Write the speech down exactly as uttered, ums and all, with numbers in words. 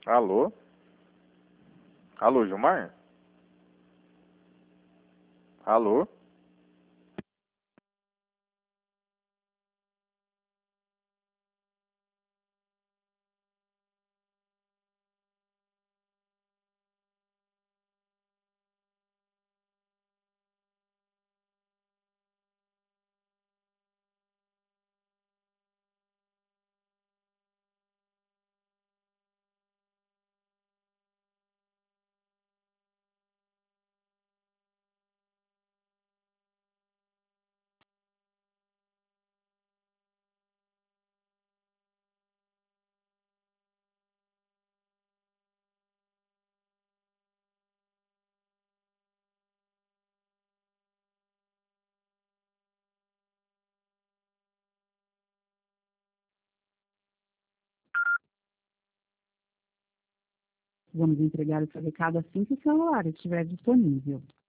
Alô? Alô, Gilmar? Alô? Vamos entregar o seu recado assim que o celular estiver disponível.